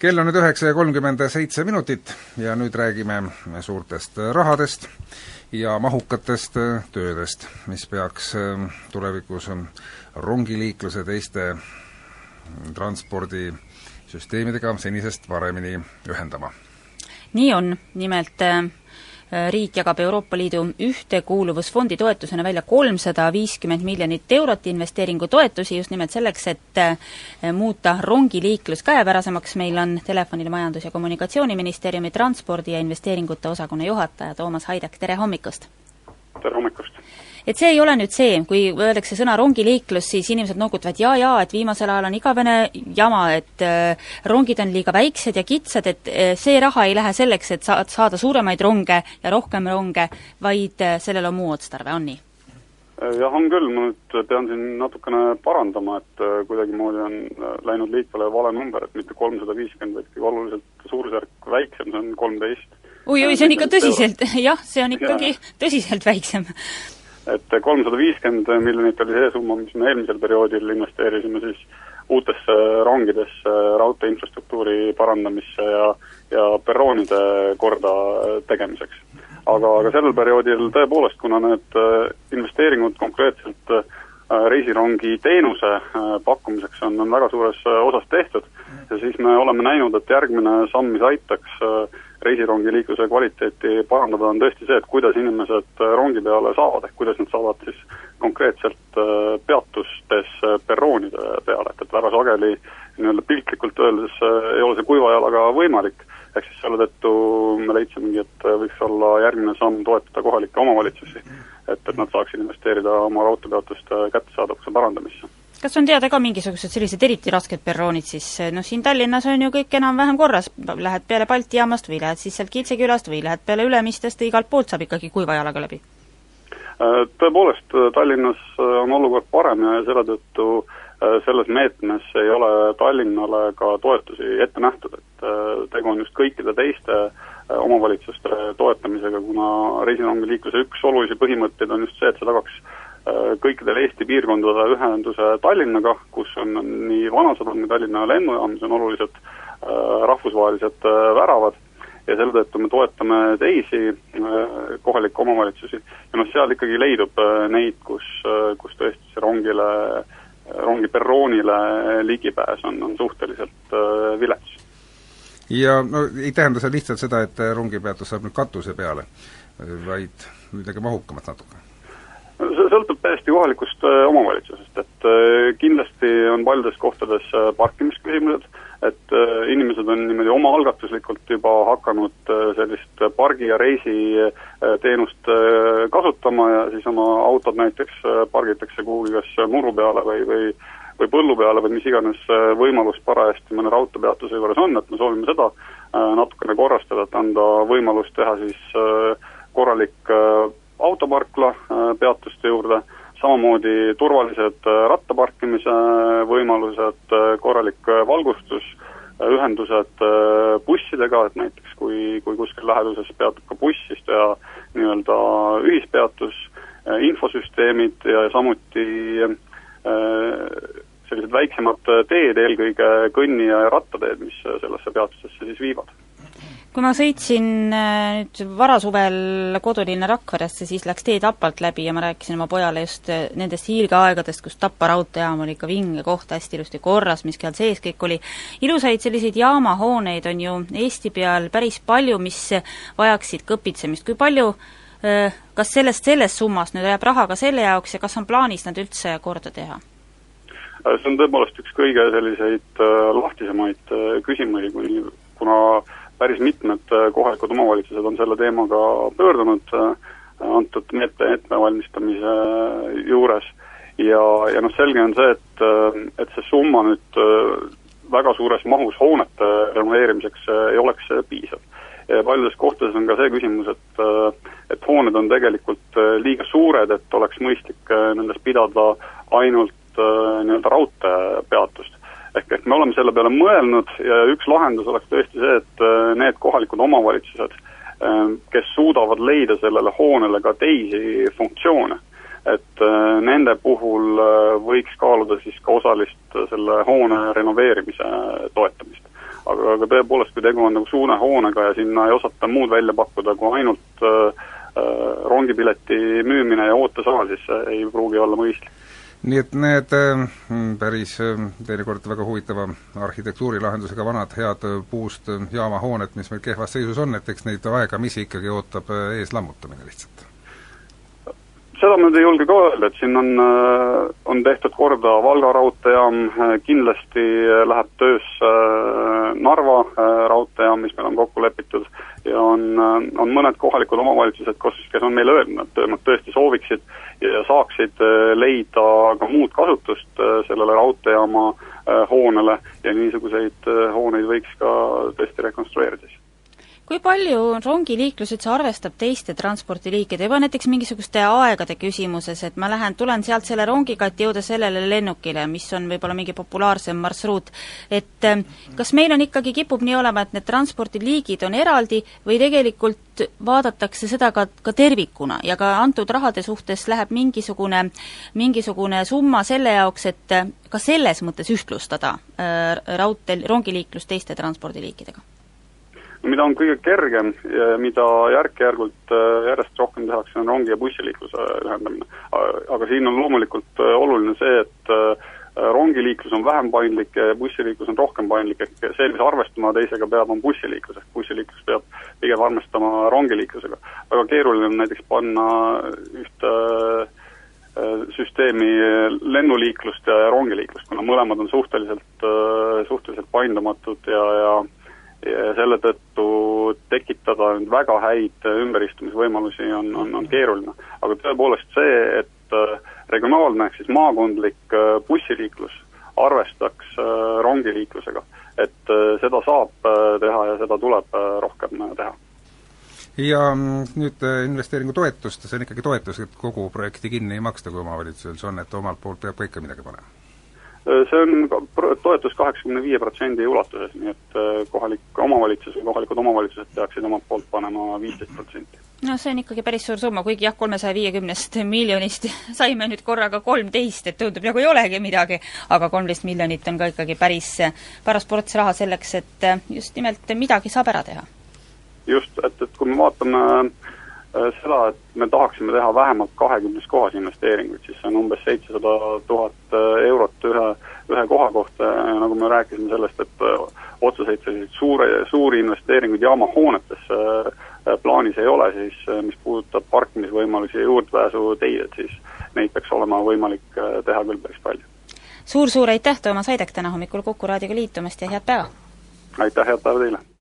Kell on nüüd 9:37 minutit ja nüüd räägime suurtest rahadest ja mahukatest töödest, mis peaks tulevikus rongiliikluse teiste transpordisüsteemidega senisest paremini ühendama. Nii on, nimelt riik jagab Euroopa Liidu ühtekuuluvusfondi toetusena välja 350 miljonit eurot investeeringutoetusi just nimelt selleks, et muuta rongiliiklus käepärasemaks. Meil on telefonil Majandus- ja Kommunikatsiooniministeeriumi transpordi- ja investeeringute osakonna juhataja Toomas Haidak, tere hommikust! Tere hommikust! Et see ei ole nüüd see, kui öeldakse sõna rongiliiklus, siis inimesed noogutavad jaa, et viimasel ajal on igavene jama, et rongid on liiga väiksed ja kitsad, et see raha ei lähe selleks, et saada suuremaid ronge ja rohkem ronge, vaid sellel on muu otstarve, on nii? Jah, on küll, ma nüüd pean siin natukene parandama, et kuidagimoodi on läinud liikvele vale number, et mitte 350, vaid oluliselt suurusjärk väiksem, see on 13. Oi, see on ikka tõsiselt, jah, see on ikkagi tõsiselt väiksem. Et 350 miljonit oli see summa, mis me eelmisel perioodil investeerisime siis uutesse rongidesse, raudtee infrastruktuuri parandamisse ja perroonide korda tegemiseks. Aga sellel perioodil tõepoolest, kuna need investeeringud konkreetselt reisirongi teenuse pakkumiseks on väga suures osas tehtud, ja siis me oleme näinud, et järgmine samm, mis aitaks reisirongiliikluse kvaliteeti parandada, on tõesti see, et kuidas inimesed rongi peale saavad, ehk kuidas nad saavad siis konkreetselt peatustes perroonide peale, et väga sageli piltlikult öeldes ei ole see kuiva jalaga võimalik, ehk siis selle tõttu me leidsimegi, et võiks olla järgmine samm toetada kohalikke omavalitsusi, et nad saaksid investeerida oma raudteepeatuste kättesaadavuse parandamisse. Kas on teada ka mingisugused sellised eriti rasked perroonid siis? Siin Tallinnas on ju kõik enam-vähem korras, lähed peale Balti jaamast või lähed siis sealt Kiilsekülast või lähed peale Ülemistest, igalt poolt saab ikkagi kuiva jalaga läbi? Tõepoolest, Tallinnas on olukord parem ja selle tõttu selles meetmes ei ole Tallinnale ka toetusi ette nähtud, et tegu on just kõikide teiste omavalitsuste toetamisega, kuna reisirongiliikluse üks olulisi põhimõtteid on just see, et see tagaks kõikidel Eesti piirkondade ühenduse Tallinnaga, kus on nii Vanasadam, Tallinna lennujaam, mis on olulised rahvusvahelised väravad, ja selle tõttu me toetame teisi kohalikke omavalitsusi. Ja seal ikkagi leidub neid, kus tõesti see rongi perroonile ligipääs on suhteliselt vilets. Ja ei tähenda see lihtsalt seda, et rongipeatus saab nüüd katuse peale, vaid midagi mahukamat natuke? See sõltub täiesti kohalikust omavalitsusest, et kindlasti on paljudes kohtades parkimisküsimused, et inimesed on niimoodi omaalgatuslikult juba hakanud sellist pargi- ja reisiteenust kasutama ja siis oma autod näiteks pargitakse kuhugi kas muru peale või põllu peale või mis iganes võimalus parajasti mõne raudteepeatuse juures on, et me soovime seda natukene korrastada, et anda võimalus teha siis korralik autoparkla peatuste juurde, samamoodi turvalised rattaparkimise võimalused, korralik valgustus, ühendused bussidega, et näiteks kui kuskil läheduses peatub ka buss, siis teha nii-öelda ühispeatus, infosüsteemid ja samuti sellised väiksemad teed, eelkõige kõnni- ja rattateed, mis sellesse peatusesse siis viivad. Kui ma sõitsin nüüd varasuvel kodulinna Rakveresse, siis läks tee Tapalt läbi ja ma rääkisin oma pojale just nendest hiilgeaegadest, kus Tapa raudteejaam oli ikka vinge koht, hästi ilusti korras, mis seal sees kõik oli. Ilusaid selliseid jaamahooneid on ju Eesti peal päris palju, mis vajaksid kõpitsemist. Kui palju, kas sellest summast nüüd jääb raha ka selle jaoks ja kas on plaanis nad üldse korda teha? See on tõepoolest üks kõige selliseid lahtisemaid küsimusi, kuna päris mitmed kohalikud omavalitsused on selle teemaga pöördunud antud meetme valmistamise juures ja selge on see, et see summa nüüd väga suures mahus hoonete renoveerimiseks ei oleks piisav. Paljudes kohtades on ka see küsimus, et hooned on tegelikult liiga suured, et oleks mõistlik nendes pidada ainult nii-öelda raudteepeatust. Ehk me oleme selle peale mõelnud ja üks lahendus oleks tõesti see, et need kohalikud omavalitsused, kes suudavad leida sellele hoonele ka teisi funktsioone, et nende puhul võiks kaaluda siis ka osalist selle hoone renoveerimise toetamist. aga tõepoolest, kui tegu on nagu suune hoonega ja sinna ei osata muud välja pakkuda kui ainult rongipileti müümine ja ootesaal, siis see ei pruugi olla mõistlik. Nii et need päris teinekord väga huvitava arhitektuurilahendusega vanad head puust jaamahooned, mis meil kehvas seisus on, et eks neid aegamisi ikkagi ootab ees lammutamine lihtsalt. Seda ma ei julge ka öelda, et siin on tehtud korda Valga raudteejaam, kindlasti läheb töösse Narva raudteejaam, mis meil on kokku lepitud, ja on mõned kohalikud omavalitsused, kes on meile öelnud, et nad tõesti sooviksid ja saaksid leida ka muud kasutust sellele raudteejaama hoonele ja niisuguseid hooneid võiks ka tõesti rekonstrueerida. Kui palju rongiliiklus üldse arvestab teiste transpordiliikide, juba näiteks mingisuguste aegade küsimuses, et ma tulen sealt selle rongiga, et jõuda sellele lennukile, mis on võib-olla mingi populaarsem marsruut, et kas meil on ikkagi, kipub nii olema, et need transpordiliigid on eraldi või tegelikult vaadatakse seda ka tervikuna ja ka antud rahade suhtes läheb mingisugune summa selle jaoks, et ka selles mõttes ühtlustada rongiliiklus teiste transpordiliikidega? Mida on kõige kergem ja mida järk-järgult järjest rohkem tehakse, on rongi- ja bussiliikluse ühendamine. Aga siin on loomulikult oluline see, et rongiliiklus on vähem paindlik ja bussiliiklus on rohkem paindlik, et see, mis arvestama teisega peab, on bussiliiklus, ehk bussiliiklus peab pigem arvestama rongiliiklusega. Väga keeruline on näiteks panna ühte süsteemi lennuliiklust ja rongiliiklust, kuna mõlemad on suhteliselt paindumatud ja selle tõttu tekitada nüüd väga häid ümberistumisvõimalusi on keeruline. Aga tõepoolest see, et regionaalne ehk siis maakondlik bussiliiklus arvestaks rongiliiklusega, et seda saab teha ja seda tuleb rohkem teha. Ja nüüd investeeringutoetust, see on ikkagi toetus, et kogu projekti kinni ei maksta, kui omavalitsusel see on, et omalt poolt peab ka ikka midagi panema? See on toetus 85% ulatuses, nii et kohalikud omavalitsused peaksid omalt poolt panema 15%. No see on ikkagi päris suur summa, kuigi jah, 350 miljonist saime nüüd korraga 13, et tundub nagu ei olegi midagi, aga 13 miljonit on ka ikkagi päris ports raha selleks, et just nimelt midagi saab ära teha. Just, et kui me vaatame seda, et me tahaksime teha vähemalt 20 kohas investeeringuid, siis see on umbes 700 000 eurot ühe koha kohta ja nagu me rääkisime sellest, et otseseid selliseid suuri investeeringuid jaamahoonetesse plaanis ei ole, siis mis puudutab parkimisvõimalusi ja juurdepääsu teid, siis neid peaks olema võimalik teha küll päris palju. Suur aitäh, Toomas Haidek, täna hommikul Kuku raadioga liitumast ja head päeva! Aitäh, head päeva teile!